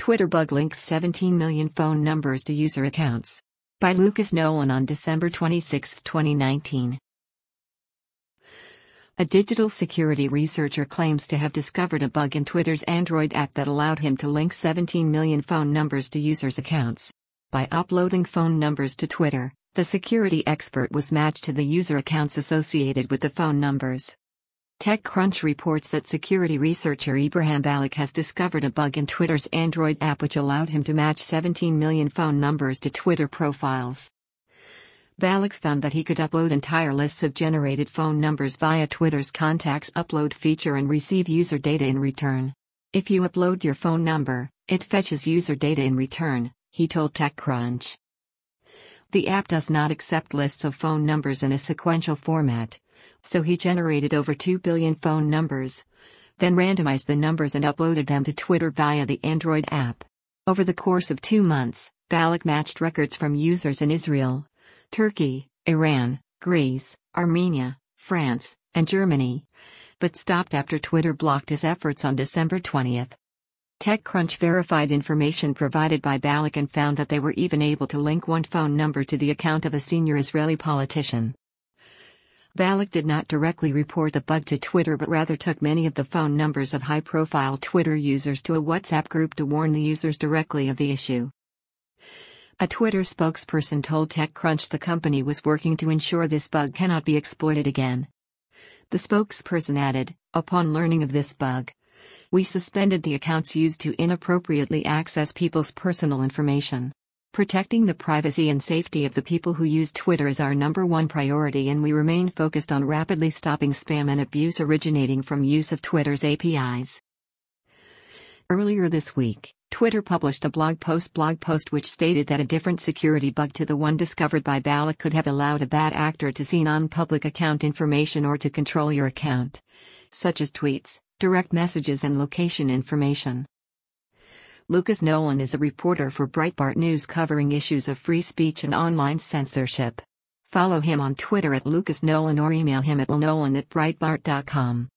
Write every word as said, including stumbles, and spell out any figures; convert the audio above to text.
Twitter bug links seventeen million phone numbers to user accounts. By Lucas Nolan on December twenty-sixth, twenty nineteen. A digital security researcher claims to have discovered a bug in Twitter's Android app that allowed him to link seventeen million phone numbers to users' accounts. By uploading phone numbers to Twitter, the security expert was matched to the user accounts associated with the phone numbers. TechCrunch reports that security researcher Ibrahim Balik has discovered a bug in Twitter's Android app which allowed him to match seventeen million phone numbers to Twitter profiles. Balik found that he could upload entire lists of generated phone numbers via Twitter's Contacts Upload feature and receive user data in return. If you upload your phone number, it fetches user data in return, he told TechCrunch. The app does not accept lists of phone numbers in a sequential format, so he generated over two billion phone numbers, then randomized the numbers and uploaded them to Twitter via the Android app. Over the course of two months, Balik matched records from users in Israel, Turkey, Iran, Greece, Armenia, France, and Germany, but stopped after Twitter blocked his efforts on December twentieth. TechCrunch verified information provided by Balik and found that they were even able to link one phone number to the account of a senior Israeli politician. Balik did not directly report the bug to Twitter but rather took many of the phone numbers of high-profile Twitter users to a WhatsApp group to warn the users directly of the issue. A Twitter spokesperson told TechCrunch the company was working to ensure this bug cannot be exploited again. The spokesperson added, "Upon learning of this bug, we suspended the accounts used to inappropriately access people's personal information. Protecting the privacy and safety of the people who use Twitter is our number one priority, and we remain focused on rapidly stopping spam and abuse originating from use of Twitter's A P Is." Earlier this week, Twitter published a blog post blog post which stated that a different security bug to the one discovered by Balik could have allowed a bad actor to see non-public account information or to control your account, such as tweets, direct messages and location information. Lucas Nolan is a reporter for Breitbart News covering issues of free speech and online censorship. Follow him on Twitter at Lucas Nolan or email him at l nolan at breitbart dot com.